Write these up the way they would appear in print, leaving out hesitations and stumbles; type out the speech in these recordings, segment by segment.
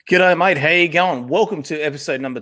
G'day, mate. How you going? Welcome to episode number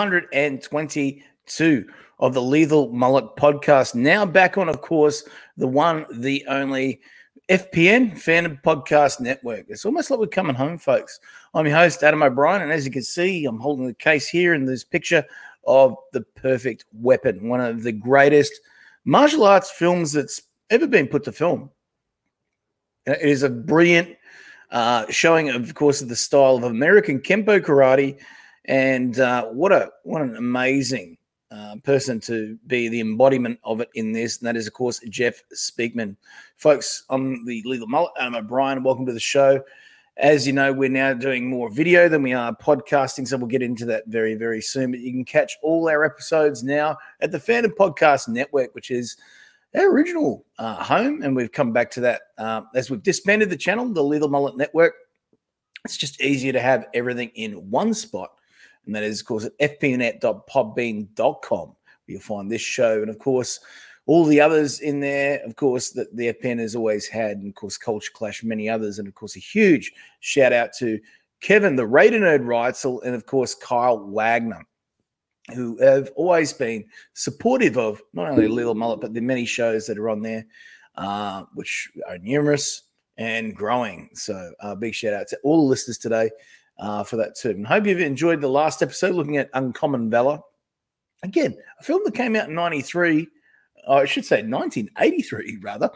222 of the Lethal Mullet podcast. Now back on, of course, the one, the only FPN, Fandom Podcast Network. It's almost like we're coming home, folks. I'm your host, Adam O'Brien, and as you can see, I'm holding the case here in this picture of The Perfect Weapon, one of the greatest martial arts films that's ever been put to film. It is a brilliant showing, of course, of the style of American Kempo karate, and what an amazing person to be the embodiment of it in this, and that is, of course, Jeff Speakman. Folks, I'm the Lethal Mullet, Adam O'Brien. Welcome to the show. As you know, we're now doing more video than we are podcasting, so we'll get into that very, very soon. But you can catch all our episodes now at the Fandom Podcast Network, which is our original home, and we've come back to that as we've disbanded the channel, the Lethal Mullet Network. It's just easier to have everything in one spot, and that is, of course, at fpnet.podbean.com, where you'll find this show, and, of course, all the others in there, of course, that the FPN has always had, and, of course, Culture Clash, many others, and, of course, a huge shout-out to Kevin, the Raider Nerd Reitzel, and, of course, Kyle Wagner, who have always been supportive of not only Lethal Mullet, but the many shows that are on there, which are numerous and growing. So big shout out to all the listeners today for that too. And hope you've enjoyed the last episode looking at Uncommon Valor. Again, a film that came out in 93, I should say 1983 rather.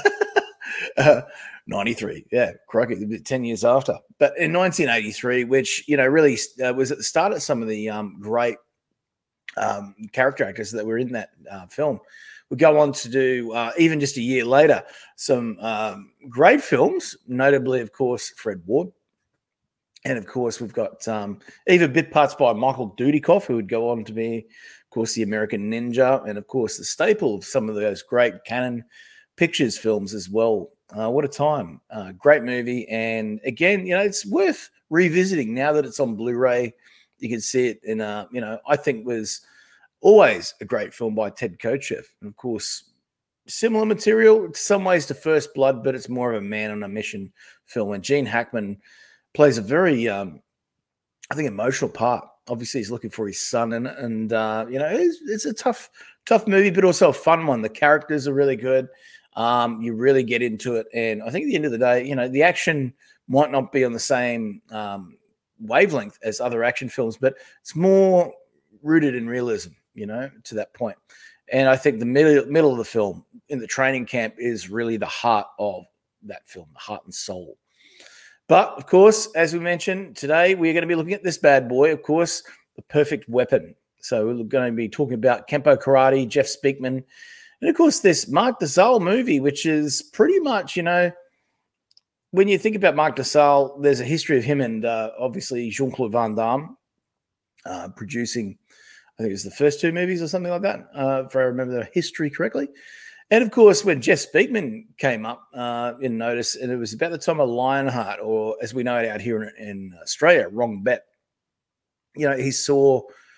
93, yeah, crikey, 10 years after. But in 1983, which, you know, really was at the start of some of the great character actors that were in that film. We go on to do, even just a year later, some great films, notably, of course, Fred Ward. And, of course, we've got even bit parts by Michael Dudikoff, who would go on to be, of course, the American Ninja, and, of course, the staple of some of those great Canon Pictures films as well. What a time. Great movie. And, again, you know, it's worth revisiting now that it's on Blu-ray. You can see it in, you know, I think was always a great film by Ted Kotcheff. And, of course, similar material in some ways to First Blood, but it's more of a man on a mission film. And Gene Hackman plays a very, I think, emotional part. Obviously, he's looking for his son. And you know, it's a tough movie, but also a fun one. The characters are really good. You really get into it. And I think at the end of the day, you know, the action might not be on the same wavelength as other action films, but it's more rooted in realism, you know, to that point. And I think the middle of the film in the training camp is really the heart of that film, the heart and soul. But, of course, as we mentioned, today we're going to be looking at this bad boy, of course, The Perfect Weapon. So we're going to be talking about Kempo Karate, Jeff Speakman, and, of course, this Marc Dysal movie, which is pretty much, you know, when you think about Marc Dysal, there's a history of him and obviously Jean-Claude Van Damme producing, I think it was the first two movies or something like that, if I remember the history correctly. And, of course, when Jeff Speakman came up in notice, and it was about the time of Lionheart, or as we know it out here in Australia, Wrong Bet, you know, he saw,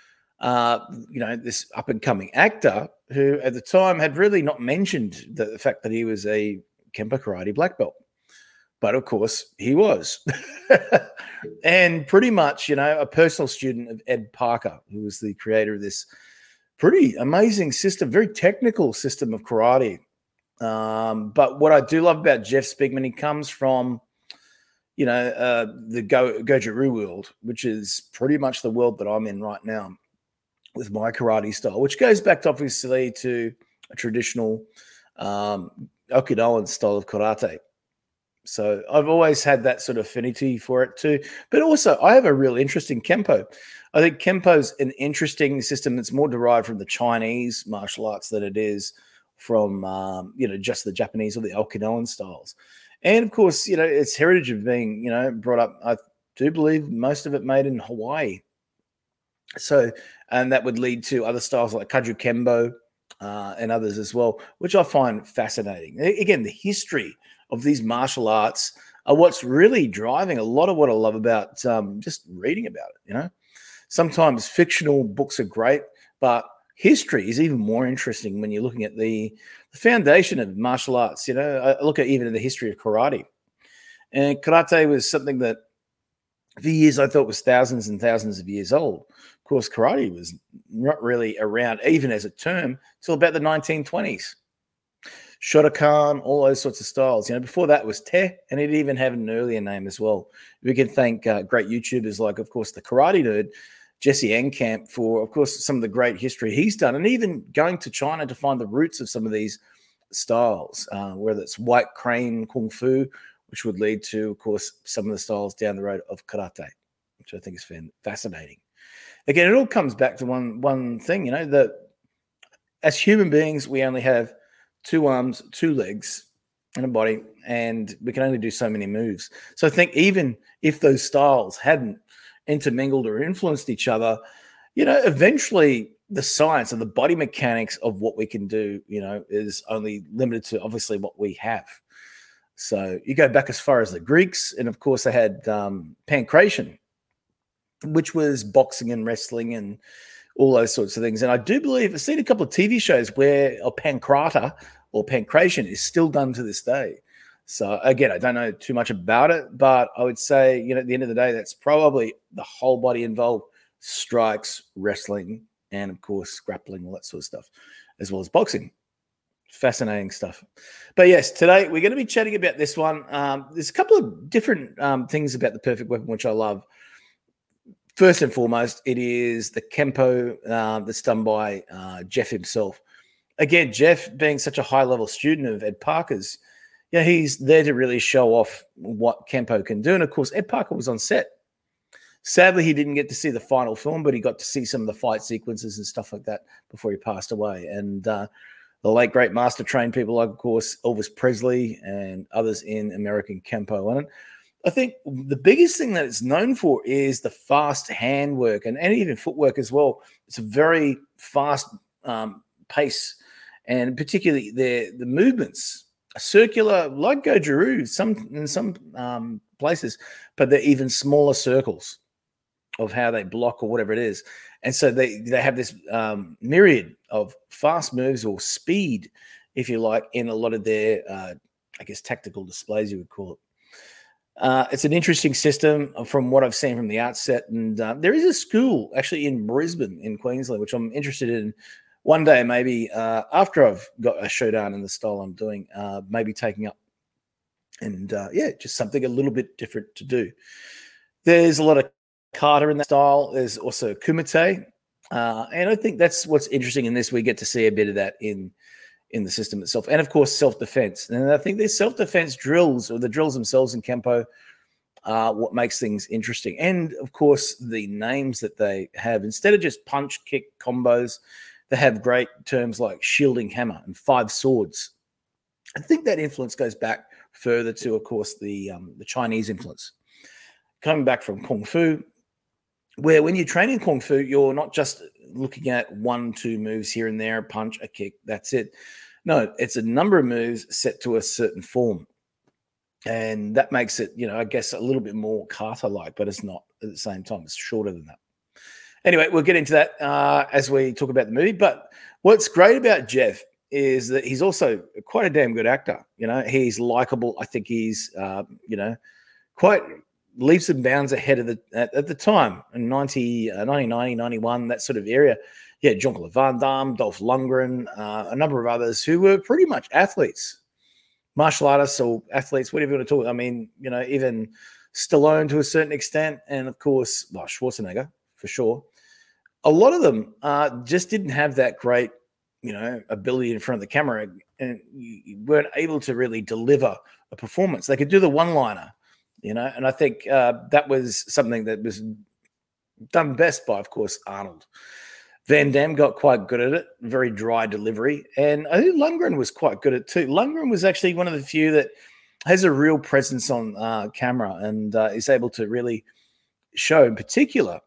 you know, this up-and-coming actor who at the time had really not mentioned the fact that he was a Kempo Karate black belt. But, of course, he was. And pretty much, you know, a personal student of Ed Parker, who was the creator of this pretty amazing system, very technical system of karate. But what I do love about Jeff Speakman, he comes from, you know, the Goju-Ryu world, which is pretty much the world that I'm in right now with my karate style, which goes back, obviously, to a traditional Okinawan style of karate. So I've always had that sort of affinity for it too. But also I have a real interest in Kempo. I think Kempo's an interesting system that's more derived from the Chinese martial arts than it is from, you know, just the Japanese or the Okinawan styles. And, of course, you know, its heritage of being, you know, brought up, I do believe most of it made in Hawaii. So, and that would lead to other styles like Kaju Kembo and others as well, which I find fascinating. Again, the history of these martial arts are what's really driving a lot of what I love about just reading about it, you know. Sometimes fictional books are great, but history is even more interesting when you're looking at the foundation of martial arts. You know, I look at even the history of karate. And karate was something that For years, I thought it was thousands and thousands of years old. Of course, karate was not really around, even as a term, till about the 1920s. Shotokan, all those sorts of styles. Before that was Te, and it even had an earlier name as well. We can thank great YouTubers like, of course, the Karate Nerd, Jesse Enkamp, for, of course, some of the great history he's done, and even going to China to find the roots of some of these styles, whether it's white crane kung fu, which would lead to, of course, some of the styles down the road of karate, which I think is fascinating. Again, it all comes back to one thing, that as human beings, we only have 2 arms, 2 legs, and a body, and we can only do so many moves. So I think even if those styles hadn't intermingled or influenced each other, eventually the science and the body mechanics of what we can do, is only limited to obviously what we have. So you go back as far as the Greeks, and of course they had pankration, which was boxing and wrestling and all those sorts of things. And I do believe I've seen a couple of TV shows where a pankrata or pankration is still done to this day. So again, I don't know too much about it, but I would say, at the end of the day, that's probably the whole body involved: strikes, wrestling, and of course grappling, all that sort of stuff, as well as boxing. Fascinating stuff. But yes, today we're going to be chatting about this one. There's a couple of different things about the Perfect Weapon which I love. First and foremost, it is the Kempo that's done by Jeff himself. Again, Jeff, being such a high-level student of Ed Parker's, he's there to really show off what Kempo can do. And of course, Ed Parker was on set. Sadly, he didn't get to see the final film, but he got to see some of the fight sequences and stuff like that before he passed away. And the late, great master trained people like, of course, Elvis Presley and others in American Kempo. And I think the biggest thing that it's known for is the fast handwork and even footwork as well. It's a very fast pace, and particularly the movements, circular, like Goju-Ryu, in some places, but they're even smaller circles of how they block or whatever it is. And so they have this myriad of fast moves, or speed, if you like, in a lot of their, tactical displays, you would call it. It's an interesting system from what I've seen from the outset. And there is a school actually in Brisbane in Queensland, which I'm interested in one day, maybe after I've got a showdown in the style I'm doing, maybe taking up. And just something a little bit different to do. There's a lot of kata in that style. There's also kumite. And I think that's what's interesting in this. We get to see a bit of that in the system itself. And of course, self-defense. And I think these self-defense drills, or the drills themselves in Kempo, what makes things interesting. And of course, the names that they have, instead of just punch, kick combos, they have great terms like shielding hammer and 5 swords. I think that influence goes back further to, of course, the Chinese influence. Coming back from Kung Fu, where when you train in Kung Fu, you're not just looking at 1-2 moves here and there, a punch, a kick, that's it. No, it's a number of moves set to a certain form. And that makes it, I guess, a little bit more kata-like, but it's not at the same time. It's shorter than that. Anyway, we'll get into that as we talk about the movie. But what's great about Jeff is that he's also quite a damn good actor. He's likable. I think he's, quite leaps and bounds ahead of at the time in 1990, 91, that sort of area. Yeah, Jean-Claude Van Damme, Dolph Lundgren, a number of others who were pretty much athletes, martial artists or athletes, whatever you want to talk. I mean, even Stallone to a certain extent, and of course, Schwarzenegger for sure. A lot of them just didn't have that great, ability in front of the camera, and you weren't able to really deliver a performance. They could do the one-liner, and I think that was something that was done best by, of course, Arnold. Van Damme got quite good at it, very dry delivery, and I think Lundgren was quite good at it too. Lundgren was actually one of the few that has a real presence on camera and is able to really show, in particular,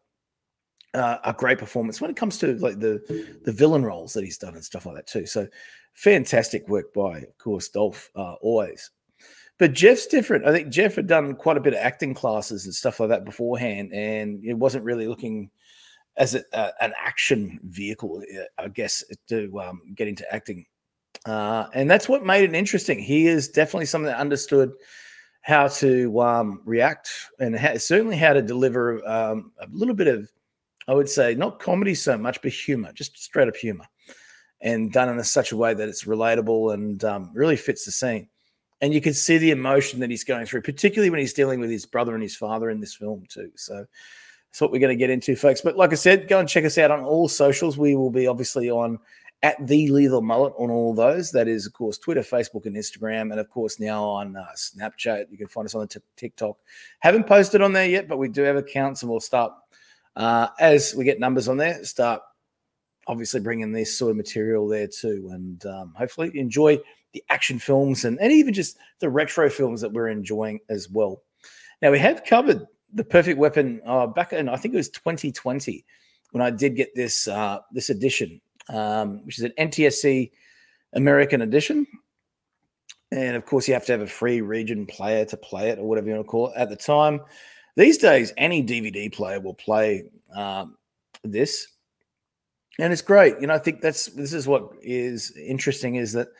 a great performance when it comes to like the villain roles that he's done and stuff like that too. So fantastic work by, of course, Dolph always. But Jeff's different. I think Jeff had done quite a bit of acting classes and stuff like that beforehand, and it wasn't really looking as an action vehicle, I guess, to get into acting. And that's what made it interesting. He is definitely someone that understood how to react, and certainly how to deliver a little bit of, I would say, not comedy so much, but humor, just straight up humor, and done in such a way that it's relatable and really fits the scene. And you can see the emotion that he's going through, particularly when he's dealing with his brother and his father in this film too. So that's what we're going to get into, folks. But like I said, go and check us out on all socials. We will be obviously on at the Lethal Mullet on all those. That is, of course, Twitter, Facebook, and Instagram, and of course now on Snapchat. You can find us on the TikTok. Haven't posted on there yet, but we do have accounts, and we'll start as we get numbers on there. Start obviously bringing this sort of material there too, and hopefully enjoy the action films and even just the retro films that we're enjoying as well. Now, we have covered The Perfect Weapon back in, I think it was 2020, when I did get this this edition, which is an NTSC American edition. And of course, you have to have a free region player to play it, or whatever you want to call it at the time. These days, any DVD player will play this. And it's great. I think this is what is interesting, is that,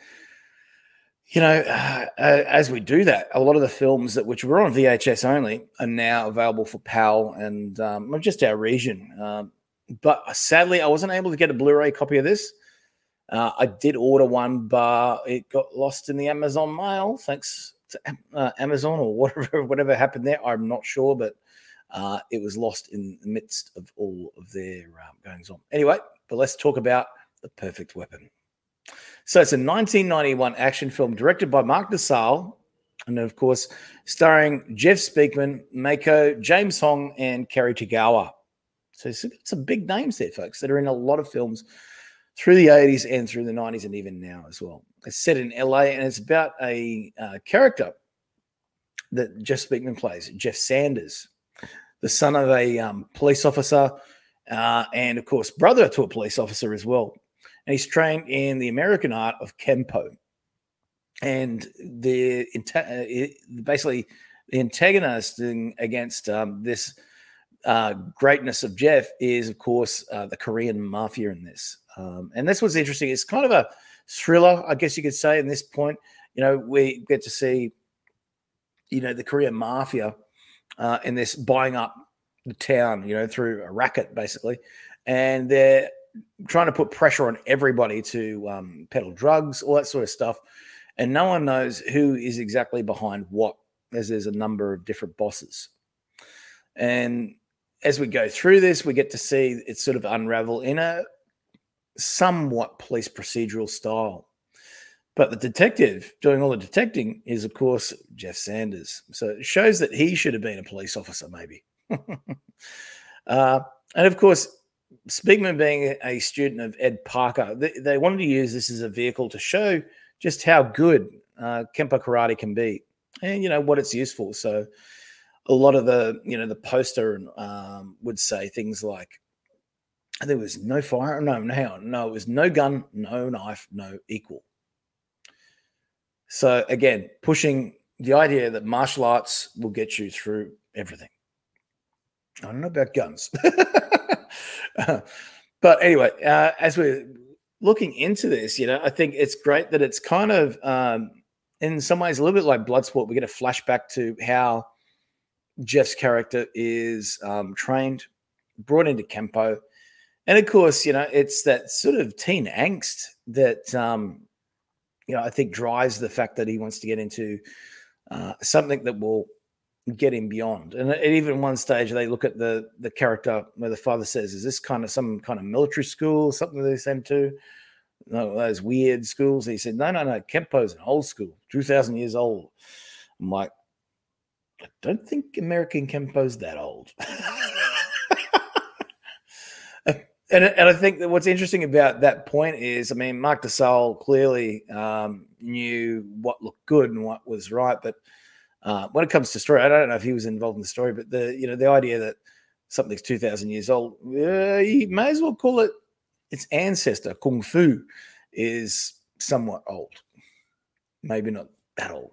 as we do that, a lot of the films which were on VHS only are now available for PAL and not just our region. But sadly, I wasn't able to get a Blu-ray copy of this. I did order one, but it got lost in the Amazon mail. Thanks to Amazon, or whatever happened there. I'm not sure, but it was lost in the midst of all of their goings on. Anyway, but let's talk about The Perfect Weapon. So it's a 1991 action film directed by Mark DeSalle, and of course, starring Jeff Speakman, Mako, James Hong, and Kerry Tagawa. So some big names there, folks, that are in a lot of films through the 80s and through the 90s and even now as well. It's set in LA, and it's about a character that Jeff Speakman plays, Jeff Sanders, the son of a police officer and, of course, brother to a police officer as well. And he's trained in the American art of Kempo. And basically the antagonist against this greatness of Jeff is, of course, the Korean mafia in this. And that's what's interesting. It's kind of a thriller, I guess you could say, in this point. We get to see, the Korean mafia in this buying up the town, through a racket, basically. And they're trying to put pressure on everybody to peddle drugs, all that sort of stuff. And no one knows who is exactly behind what, as there's a number of different bosses. And as we go through this, we get to see it sort of unravel in a somewhat police procedural style. But the detective doing all the detecting is, of course, Jeff Sanders. So it shows that he should have been a police officer, maybe. And, of course, Speakman being a student of Ed Parker, they wanted to use this as a vehicle to show just how good Kempo karate can be and, what it's used for. So a lot of the poster would say things like, there was no fire. No, it was no gun, no knife, no equal. So again, pushing the idea that martial arts will get you through everything. I don't know about guns. But anyway, as we're looking into this, I think it's great that it's kind of, in some ways, a little bit like Bloodsport. We get a flashback to how Jeff's character is trained, brought into Kempo. And of course, it's that sort of teen angst that, I think drives the fact that he wants to get into something that will get him beyond. And even one stage, they look at the character where the father says, is this kind of some kind of military school, something they send to? No, those weird schools. He said, no, Kempo's an old school, 2,000 years old. I'm like, I don't think American Kempo's that old. And I think that what's interesting about that point is, Mark DeSalle clearly knew what looked good and what was right. But when it comes to story, I don't know if he was involved in the story, but the idea that something's 2,000 years old, you may as well call it its ancestor, Kung Fu, is somewhat old. Maybe not that old.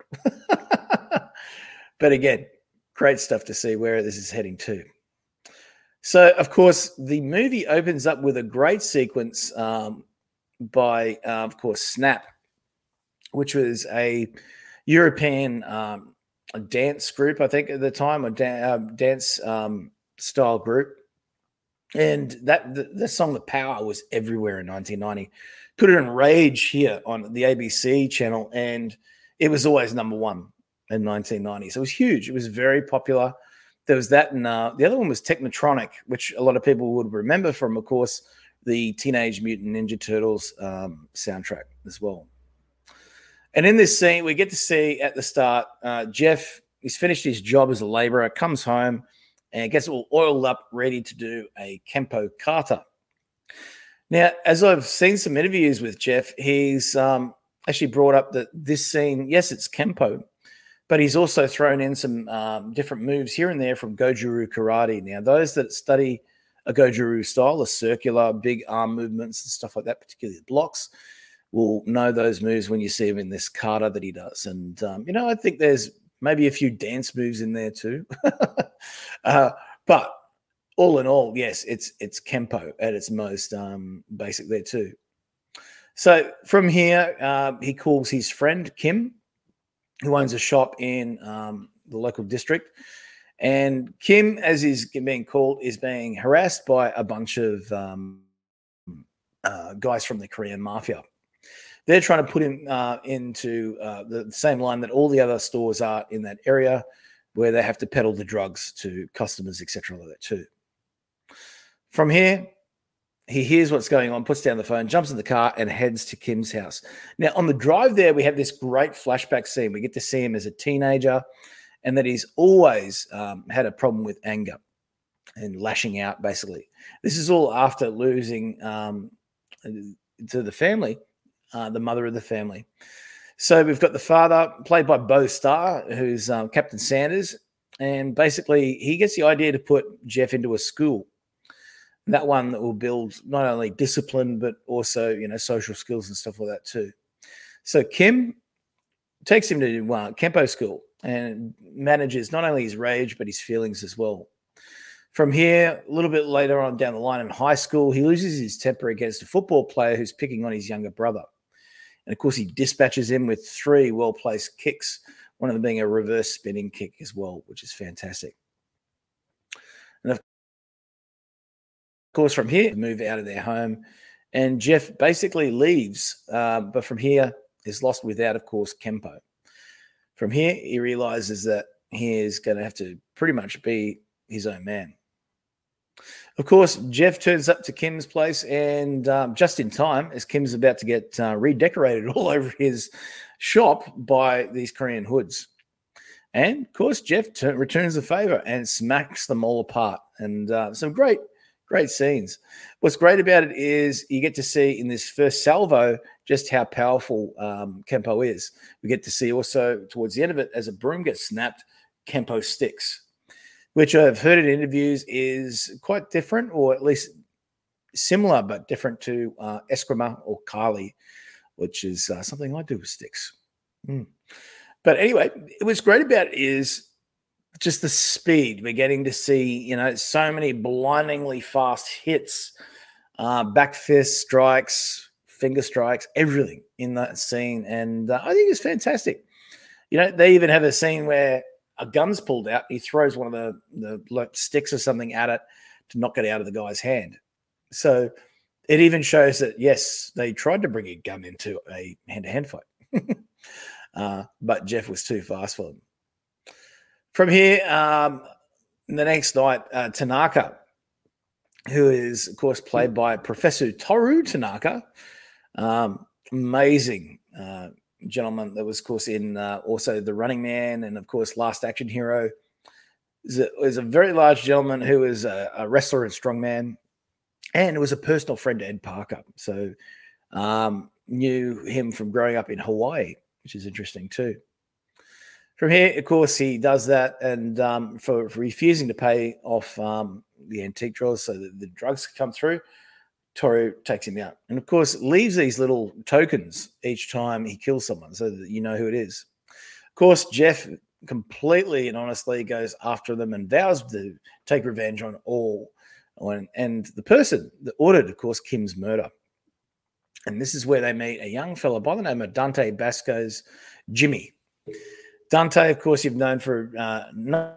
But again, great stuff to see where this is heading to. So, of course, the movie opens up with a great sequence by, of course, Snap, which was a European a dance group, I think, at the time, a dance style group. And the song "The Power" was everywhere in 1990. Put it in Rage here on the ABC channel, and it was always number one in 1990. So it was huge. It was very popular. There was that, and the other one was Technotronic, which a lot of people would remember from, of course, the Teenage Mutant Ninja Turtles soundtrack as well. And in this scene, we get to see at the start, Jeff, he's finished his job as a laborer, comes home, and gets all oiled up, ready to do a Kempo kata. Now, as I've seen some interviews with Jeff, he's actually brought up that this scene, yes, it's Kempo, but he's also thrown in some different moves here and there from Goju-Ryu karate. Now, those that study a Goju-Ryu style, the circular, big arm movements and stuff like that, particularly the blocks, will know those moves when you see him in this kata that he does. And, I think there's maybe a few dance moves in there too. But all in all, yes, it's Kempo at its most basic there too. So from here, he calls his friend Kim, who owns a shop in the local district. And Kim, as he's being called, is being harassed by a bunch of guys from the Korean mafia. They're trying to put him into the same line that all the other stores are in that area, where they have to peddle the drugs to customers, etc. like that too. From here, he hears what's going on, puts down the phone, jumps in the car, and heads to Kim's house. Now, on the drive there, we have this great flashback scene. We get to see him as a teenager, and that he's always had a problem with anger and lashing out, basically. This is all after losing to the family, the mother of the family. So we've got the father, played by Bo Starr, who's Captain Sanders, and basically he gets the idea to put Jeff into a school, that one that will build not only discipline but also, social skills and stuff like that too. So Kim takes him to Kempo school and manages not only his rage but his feelings as well. From here, a little bit later on down the line in high school, he loses his temper against a football player who's picking on his younger brother. And of course, he dispatches him with 3 well-placed kicks, one of them being a reverse spinning kick as well, which is fantastic. And of course, from here, move out of their home, and Jeff basically leaves, but from here is lost without, of course, Kempo. From here, he realizes that he is going to have to pretty much be his own man. Of course, Jeff turns up to Kim's place, and just in time, as Kim's about to get redecorated all over his shop by these Korean hoods. And, of course, Jeff returns the favor and smacks them all apart. And some great scenes. What's great about it is you get to see in this first salvo just how powerful Kempo is. We get to see also towards the end of it, as a broom gets snapped, Kempo sticks, which I've heard in interviews is quite different, or at least similar but different to Eskrima or Kali, which is something I do with sticks. But anyway, what's great about it is just the speed. We're getting to see, so many blindingly fast hits, back fist strikes, finger strikes, everything in that scene. And I think it's fantastic. They even have a scene where a gun's pulled out. He throws one of the sticks or something at it to knock it out of the guy's hand. So it even shows that, yes, they tried to bring a gun into a hand-to-hand fight. But Jeff was too fast for them. From here, the next night, Tanaka, who is, of course, played by Professor Toru Tanaka, amazing gentleman that was, of course, in also The Running Man and, of course, Last Action Hero. Is a very large gentleman who is a wrestler and strongman, and was a personal friend to Ed Parker. So knew him from growing up in Hawaii, which is interesting too. From here, of course, he does that, and for refusing to pay off the antique drawers so that the drugs come through, Toru takes him out. And, of course, leaves these little tokens each time he kills someone so that you know who it is. Of course, Jeff completely and honestly goes after them and vows to take revenge on all. And the person that ordered, of course, Kim's murder. And this is where they meet a young fella by the name of Dante Basco's Jimmy. Dante, of course, you've known for a number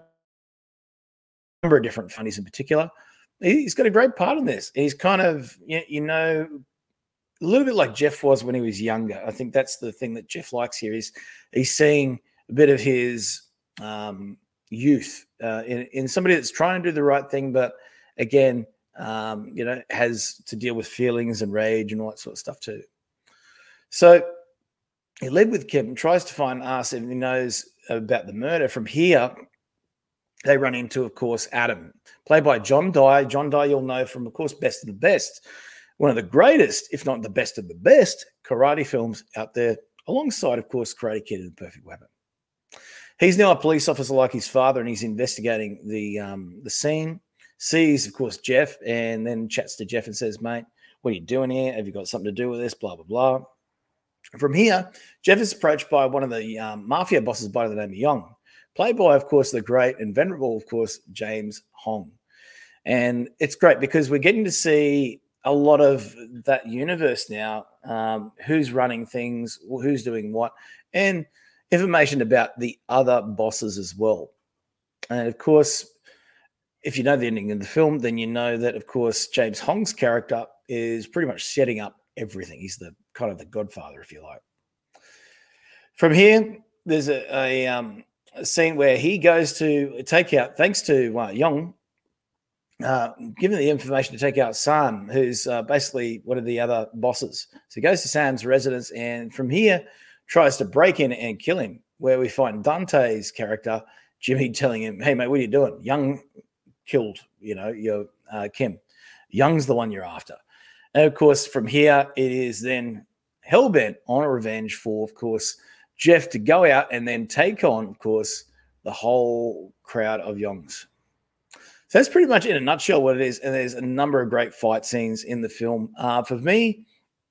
of different funnies in particular. He's got a great part in this. He's kind of, a little bit like Jeff was when he was younger. I think that's the thing that Jeff likes here is he's seeing a bit of his youth in somebody that's trying to do the right thing, but again, has to deal with feelings and rage and all that sort of stuff too. So he led with Kim, tries to find us, and he knows about the murder. From here, they run into, of course, Adam, played by John Dye. John Dye, you'll know from, of course, Best of the Best, one of the greatest, if not the best of the best, karate films out there, alongside, of course, Karate Kid and The Perfect Weapon. He's now a police officer like his father, and he's investigating the scene. Sees, of course, Jeff, and then chats to Jeff and says, "Mate, what are you doing here? Have you got something to do with this? Blah, blah, blah." From here, Jeff is approached by one of the mafia bosses by the name of Young, played by, of course, the great and venerable, of course, James Hong. And it's great because we're getting to see a lot of that universe now, who's running things, who's doing what, and information about the other bosses as well. And, of course, if you know the ending of the film, then you know that, of course, James Hong's character is pretty much setting up everything. He's the kind of the godfather, if you like. From here, there's a scene where he goes to take out, thanks to Young, given the information to take out Sam, who's basically one of the other bosses. So he goes to Sam's residence, and from here tries to break in and kill him, where we find Dante's character, Jimmy, telling him, "Hey, mate, what are you doing? Young killed, your Kim. Young's the one you're after." And, of course, from here, it is then hellbent on a revenge for, of course, Jeff to go out and then take on, of course, the whole crowd of Youngs. So that's pretty much in a nutshell what it is. And there's a number of great fight scenes in the film. For me,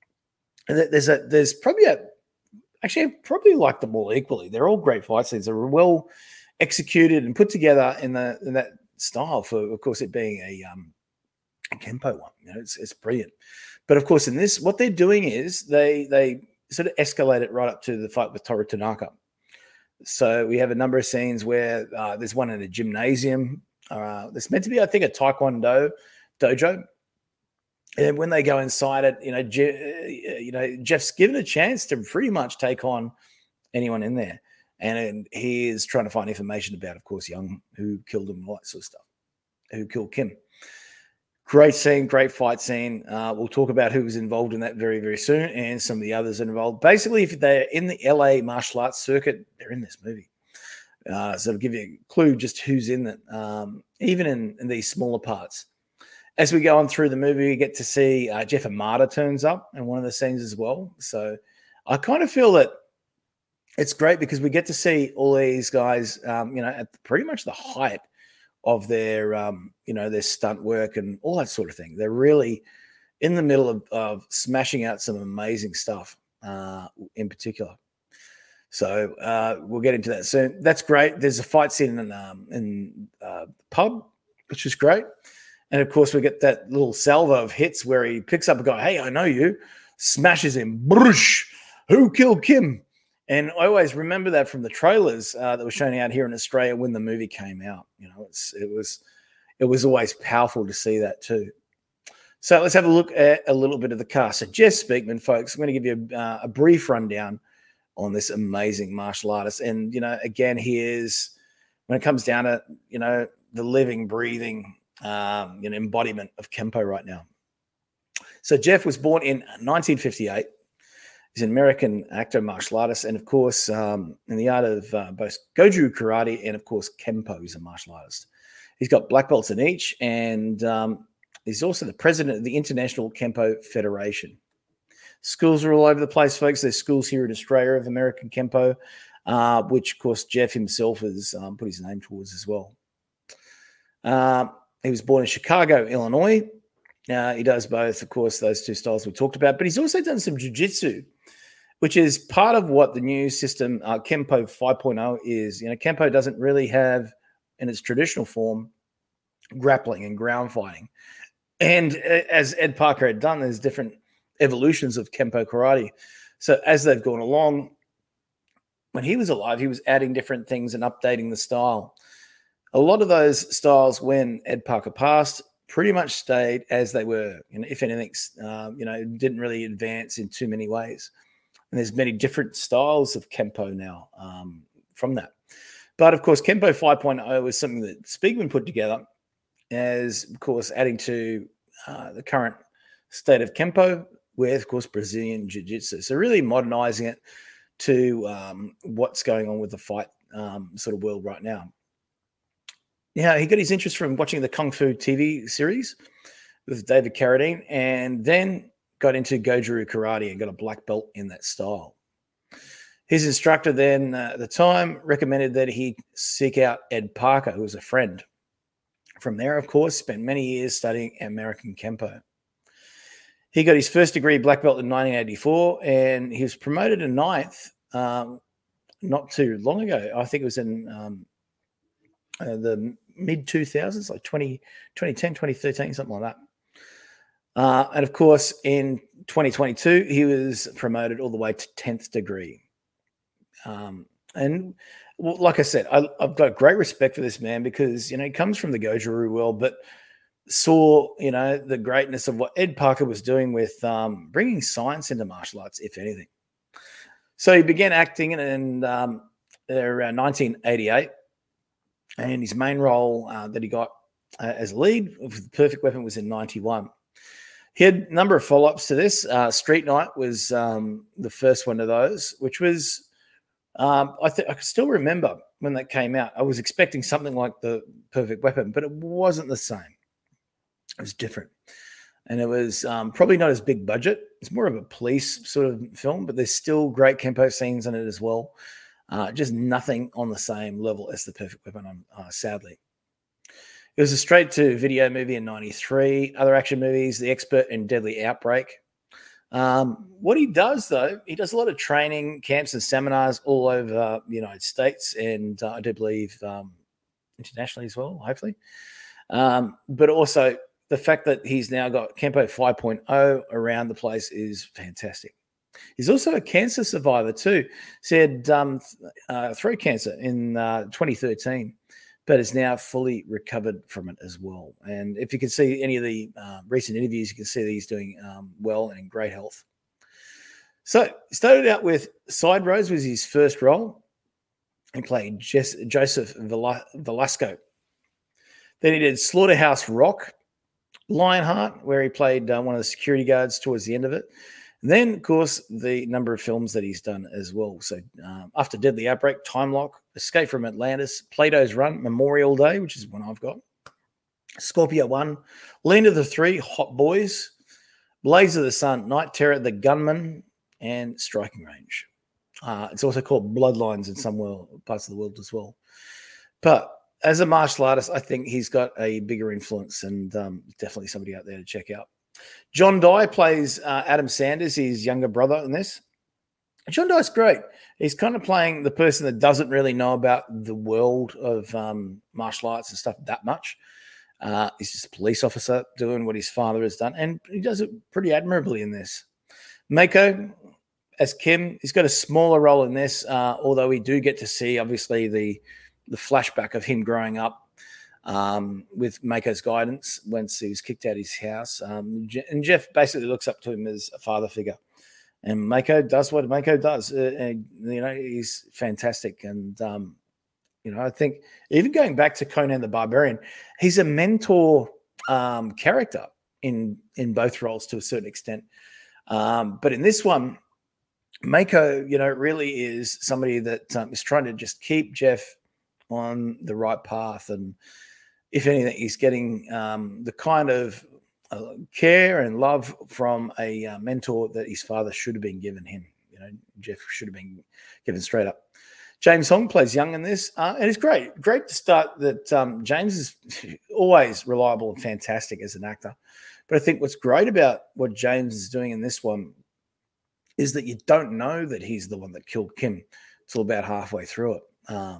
there's probably I probably like them all equally. They're all great fight scenes. They're well executed and put together in that style for, of course, it being a Kempo one. It's brilliant. But, of course, in this, what they're doing is they sort of escalate it right up to the fight with Toru Tanaka. So we have a number of scenes where there's one in a gymnasium. There's meant to be, I think, a Taekwondo dojo. And when they go inside it, Jeff's given a chance to pretty much take on anyone in there. And he is trying to find information about, of course, Young, who killed him, all that sort of stuff, who killed Kim. Great scene, great fight scene. We'll talk about who was involved in that very, very soon and some of the others involved. Basically, if they're in the LA martial arts circuit, they're in this movie. So it'll give you a clue just who's in it, even in these smaller parts. As we go on through the movie, we get to see Jeff Amada turns up in one of the scenes as well. So I kind of feel that it's great because we get to see all these guys, at pretty much the height of their, their stunt work and all that sort of thing. They're really in the middle of smashing out some amazing stuff in particular. So we'll get into that soon. That's great. There's a fight scene in the pub, which is great. And, of course, we get that little salvo of hits where he picks up a guy, "Hey, I know you," smashes him. Brush, who killed Kim? And I always remember that from the trailers that were shown out here in Australia when the movie came out. It was always powerful to see that too. So let's have a look at a little bit of the cast. So Jess Speakman, folks, I'm going to give you a brief rundown on this amazing martial artist. And, again, he is, when it comes down to, the living, breathing, embodiment of Kempo right now. So Jeff was born in 1958. He's an American actor, martial artist, and, of course, in the art of both Goju karate and, of course, Kempo. He's a martial artist. He's got black belts in each, and he's also the president of the International Kempo Federation. Schools are all over the place, folks. There's schools here in Australia of American Kempo, which, of course, Jeff himself has put his name towards as well. He was born in Chicago, Illinois. He does both, of course, those two styles we talked about, but he's also done some jiu-jitsu, which is part of what the new system, Kempo 5.0, is. Kempo doesn't really have, in its traditional form, grappling and ground fighting. And as Ed Parker had done, there's different evolutions of Kempo karate. So as they've gone along, when he was alive, he was adding different things and updating the style. A lot of those styles, when Ed Parker passed, pretty much stayed as they were. If anything, didn't really advance in too many ways. And there's many different styles of Kempo now from that. But of course, Kempo 5.0 was something that Spiegman put together as, of course, adding to the current state of Kempo with, of course, Brazilian Jiu-Jitsu. So really modernizing it to what's going on with the fight sort of world right now. Yeah, he got his interest from watching the Kung Fu TV series with David Carradine, and then got into Goju-Ryu karate and got a black belt in that style. His instructor then at the time recommended that he seek out Ed Parker, who was a friend. From there, of course, spent many years studying American Kempo. He got his first degree black belt in 1984, and he was promoted to ninth not too long ago. I think it was in the mid-2000s, like 2010, 2013, something like that. And, of course, in 2022, he was promoted all the way to 10th degree. And like I said, I've got great respect for this man because, he comes from the Goju-Ryu world, but saw, the greatness of what Ed Parker was doing with bringing science into martial arts, if anything. So he began acting in around 1988. And his main role that he got as lead of The Perfect Weapon was in 91. He had a number of follow-ups to this. Street Night was the first one of those, which was, I can still remember when that came out. I was expecting something like The Perfect Weapon, but it wasn't the same. It was different. And it was probably not as big budget. It's more of a police sort of film, but there's still great Kempo scenes in it as well. Just nothing on the same level as The Perfect Weapon, sadly. It was a straight-to-video movie in 93. Other action movies, The Expert and Deadly Outbreak. What he does, though, he does a lot of training, camps and seminars all over the United States and I do believe internationally as well, hopefully. But also the fact that he's now got Kempo 5.0 around the place is fantastic. He's also a cancer survivor too. He had throat cancer in 2013, but is now fully recovered from it as well. And if you can see any of the recent interviews, you can see that he's doing well and in great health. So started out with Side Roads was his first role. He played Joseph Velasco. Then he did Slaughterhouse Rock, Lionheart, where he played one of the security guards towards the end of it. And then, of course, the number of films that he's done as well. So after Deadly Outbreak, Time Lock, Escape from Atlantis, Plato's Run, Memorial Day, which is one I've got, Scorpio 1, Land of the Three, Hot Boys, Blaze of the Sun, Night Terror, The Gunman, and Striking Range. It's also called Bloodlines in some parts of the world as well. But as a martial artist, I think he's got a bigger influence and definitely somebody out there to check out. John Dye plays Adam Sanders, his younger brother in this. John Dye's great. He's kind of playing the person that doesn't really know about the world of martial arts and stuff that much. He's just a police officer doing what his father has done, and he does it pretty admirably in this. Mako, as Kim, he's got a smaller role in this, although we do get to see, obviously, the flashback of him growing up with Mako's guidance once he was kicked out of his house. And Jeff basically looks up to him as a father figure. And Mako does what Mako does. He's fantastic. And, I think even going back to Conan the Barbarian, he's a mentor character in both roles to a certain extent. But in this one, Mako, really is somebody that is trying to just keep Jeff on the right path. And if anything, he's getting the kind of care and love from a mentor that his father should have been given him. Jeff should have been given straight up. James Hong plays young in this, and it's great. Great to start that James is always reliable and fantastic as an actor. But I think what's great about what James is doing in this one is that you don't know that he's the one that killed Kim till about halfway through it.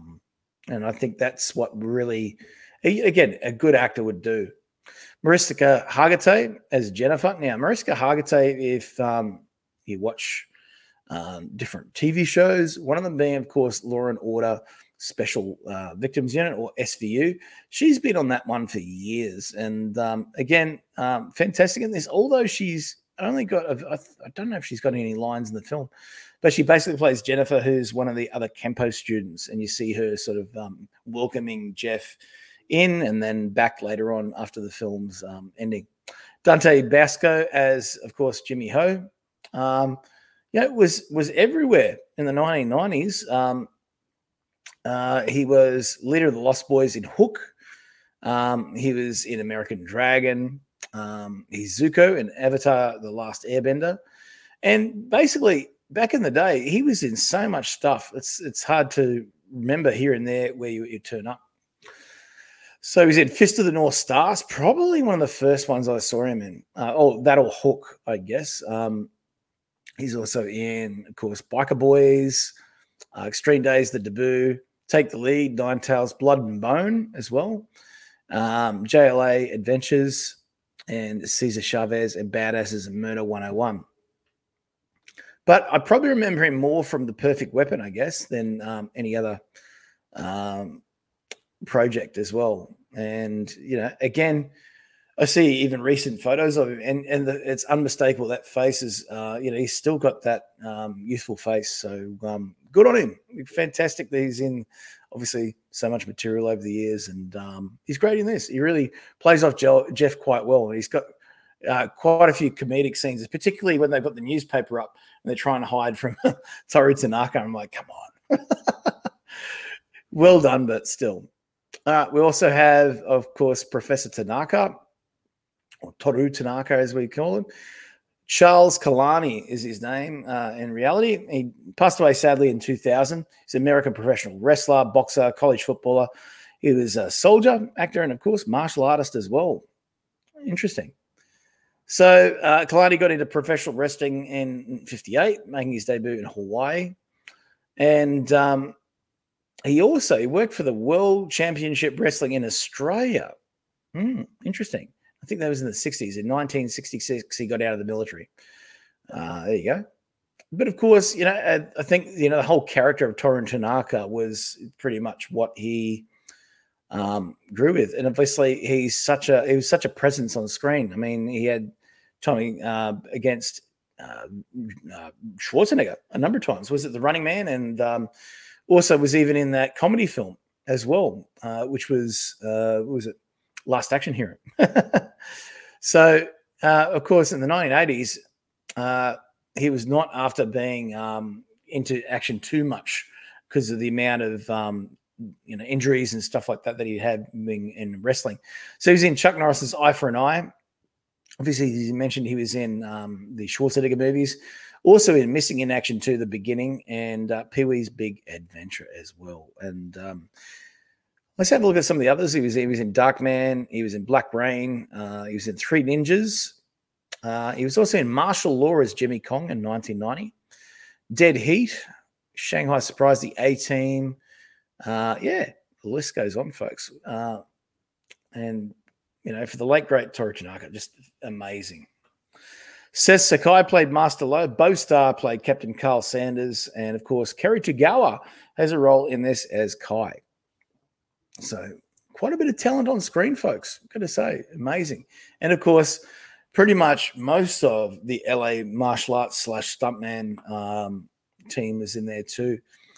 And I think that's what really, again, a good actor would do. Mariska Hargitay as Jennifer. Now, Mariska Hargitay, if you watch different TV shows. One of them being, of course, Law and Order Special Victims Unit, or SVU. She's been on that one for years, and again, fantastic in this. Although she's only got, I don't know if she's got any lines in the film, but she basically plays Jennifer, who's one of the other Kempo students, and you see her sort of welcoming Jeff in, and then back later on after the film's ending. Dante Basco as, of course, Jimmy Ho. Was everywhere in the 1990s. He was leader of the Lost Boys in Hook. He was in American Dragon. He's Zuko in Avatar: The Last Airbender. And basically, back in the day, he was in so much stuff. It's hard to remember here and there where you turn up. So he's in Fist of the North Stars, probably one of the first ones I saw him in. That'll Hook, I guess. He's also in, of course, Biker Boys, Extreme Days, The Debut, Take the Lead, Nine Tails, Blood and Bone as well, JLA Adventures, and Cesar Chavez and Badasses and Murder 101. But I probably remember him more from The Perfect Weapon, I guess, than any other project as well. And, again, I see even recent photos of him, and it's unmistakable. That face is, he's still got that youthful face. So good on him. Fantastic that he's in, obviously, so much material over the years, and he's great in this. He really plays off Jeff quite well, and he's got quite a few comedic scenes, particularly when they've got the newspaper up and they're trying to hide from Toru Tanaka. I'm like, come on. Well done, but still. We also have, of course, Professor Tanaka, or Toru Tanaka, as we call him. Charles Kalani is his name in reality. He passed away, sadly, in 2000. He's an American professional wrestler, boxer, college footballer. He was a soldier, actor, and, of course, martial artist as well. Interesting. So Kalani got into professional wrestling in 58, making his debut in Hawaii. And he worked for the World Championship Wrestling in Australia. Interesting. I think that was in the 60s. In 1966, he got out of the military. There you go. But, of course, I think, the whole character of Toru Tanaka was pretty much what he grew with. And obviously, he was such a presence on screen. I mean, he had Tommy against Schwarzenegger a number of times. Was it The Running Man? And also was even in that comedy film as well, which was, what was it? Last Action Hero. So, of course, in the 1980s, he was not after being into action too much because of the amount of injuries and stuff like that he had being in wrestling. So he was in Chuck Norris's Eye for an Eye. Obviously, as you mentioned, he was in the Schwarzenegger movies. Also in Missing in Action 2, The Beginning, and Pee-wee's Big Adventure as well. And let's have a look at some of the others. He was in Darkman. He was in Black Rain. He was in Three Ninjas. He was also in Martial Law as Jimmy Kong in 1990. Dead Heat, Shanghai Surprise, The A-Team. The list goes on, folks. And, for the late, great Toru Tanaka, just amazing. Seth Sakai played Master Lo. Bo Star played Captain Carl Sanders. And, of course, Kerry Tagawa has a role in this as Kai. So quite a bit of talent on screen, folks. Got to say, amazing. And, of course, pretty much most of the LA martial arts / stuntman team is in there too.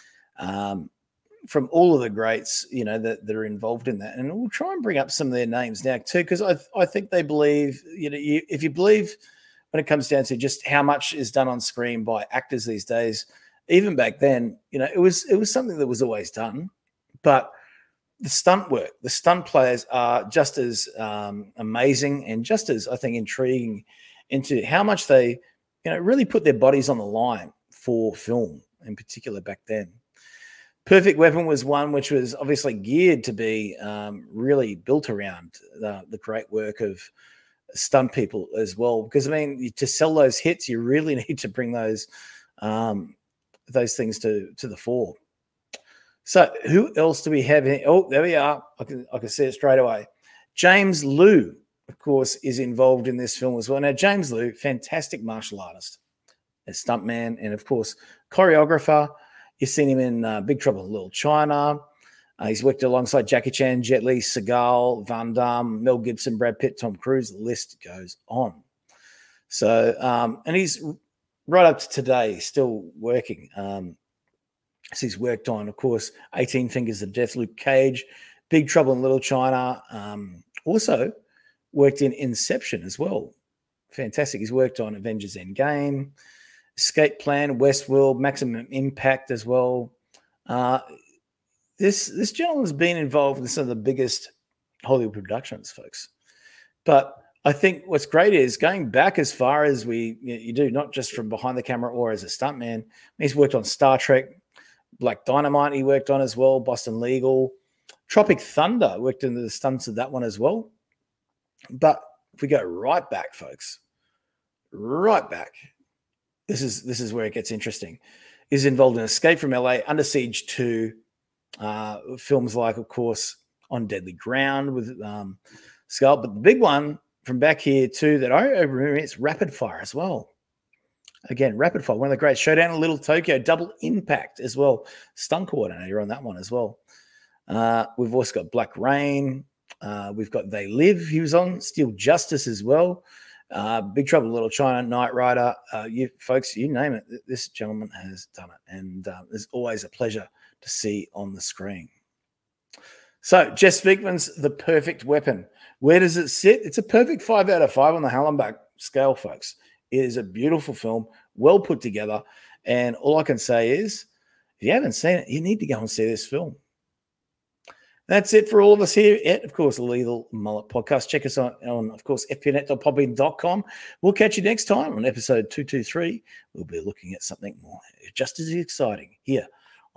From all of the greats, that are involved in that. And we'll try and bring up some of their names now too, because I think they believe, if you believe when it comes down to just how much is done on screen by actors these days, even back then, it was something that was always done. But the stunt work, the stunt players are just as amazing and just as, I think, intriguing into how much they, really put their bodies on the line for film in particular back then. Perfect Weapon was one which was obviously geared to be really built around the great work of stunt people as well. Because, to sell those hits, you really need to bring those things to the fore. So who else do we have here? Oh, there we are. I can see it straight away. James Liu, of course, is involved in this film as well. Now, James Liu, fantastic martial artist. as stuntman, and of course, choreographer. You've seen him in Big Trouble in Little China. He's worked alongside Jackie Chan, Jet Li, Seagal, Van Damme, Mel Gibson, Brad Pitt, Tom Cruise. The list goes on. So, and he's right up to today still working. So he's worked on, of course, 18 Fingers of Death, Luke Cage, Big Trouble in Little China. Also worked in Inception as well. Fantastic. He's worked on Avengers Endgame, Escape Plan, Westworld, Maximum Impact as well. This gentleman's been involved in some of the biggest Hollywood productions, folks. But I think what's great is going back as far as you do, not just from behind the camera or as a stuntman. He's worked on Star Trek, Black Dynamite he worked on as well, Boston Legal, Tropic Thunder, worked in the stunts of that one as well. But if we go right back, folks, right back, this is where it gets interesting. He's involved in Escape from LA, Under Siege 2, films like, of course, On Deadly Ground with Skull. But the big one from back here too that I remember is Rapid Fire as well. Again, Rapid Fire, one of the great. Showdown in Little Tokyo, Double Impact as well. Stunt coordinator on that one as well. We've also got Black Rain. We've got They Live. He was on Steel Justice as well. Big Trouble in Little China, Knight Rider. You folks, you name it. This gentleman has done it, and it's always a pleasure to see on the screen. So, Jess Speakman's The Perfect Weapon. Where does it sit? It's a perfect 5 out of 5 on the Hallenbach scale, folks. It is a beautiful film, well put together. And all I can say is, if you haven't seen it, you need to go and see this film. That's it for all of us here at, of course, Lethal Mullet Podcast. Check us on of course, fpnet.podbean.com. We'll catch you next time on episode 223. We'll be looking at something more just as exciting here